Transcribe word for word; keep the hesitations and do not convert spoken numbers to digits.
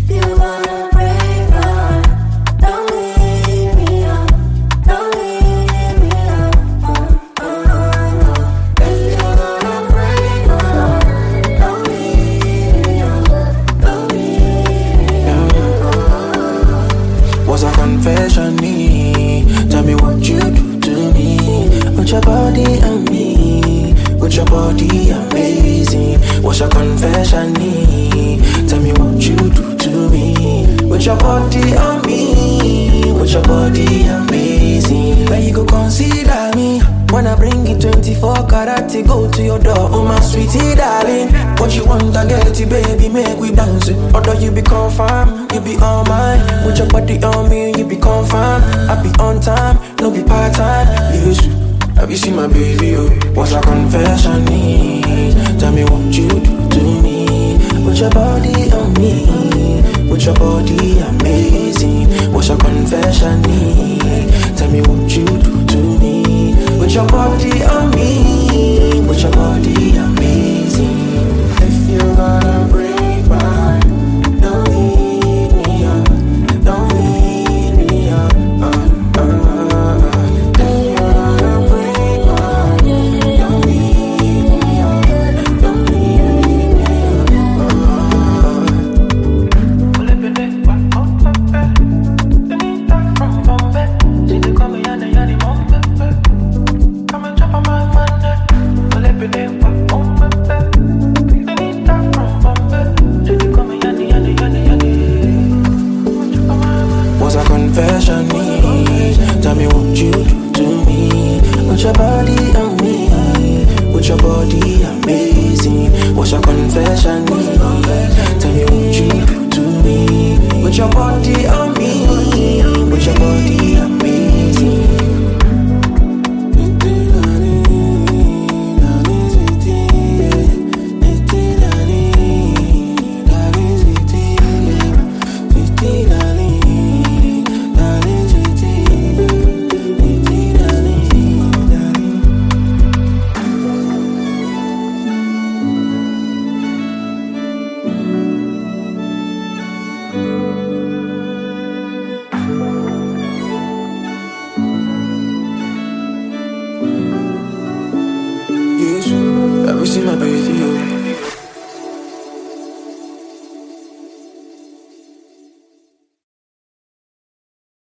you wanna break my heart, don't leave me out, don't leave me out. Uh, uh, uh. If you wanna break my heart, don't leave me out, don't leave me out. Was a confession me? Tell me what you do to me. Put your body on me. Put your body amazing. What's your confession me? Tell me what you do to me. Put your body on me. Put your body amazing. Where you go consider me when I bring it twenty-four karat to go to your door. Oh my sweetie darling, what you want I get you baby, make we bounce it. Although you be confirm, you be all mine. Put your body on me, you be confirm. I be on time, no be part time. Yes, have you seen my baby? Oh, what's a confession need? Tell me what you do to me. Put your body on me. Put your body amazing. What's your confession need? Tell me what you do to me. Put your body on me. Put your body amazing. If you gonna break my heart, don't leave me out, don't leave me out. Uh, uh, uh. If you gonna break my heart, don't leave me out, don't leave me out. Was a confession me? Tell me what you do to me. Put your body on me. Put your body amazing. What's your confession me? Tell me what you do to me. Put your body on me. Put your body amazing. Yes, have you seen my baby?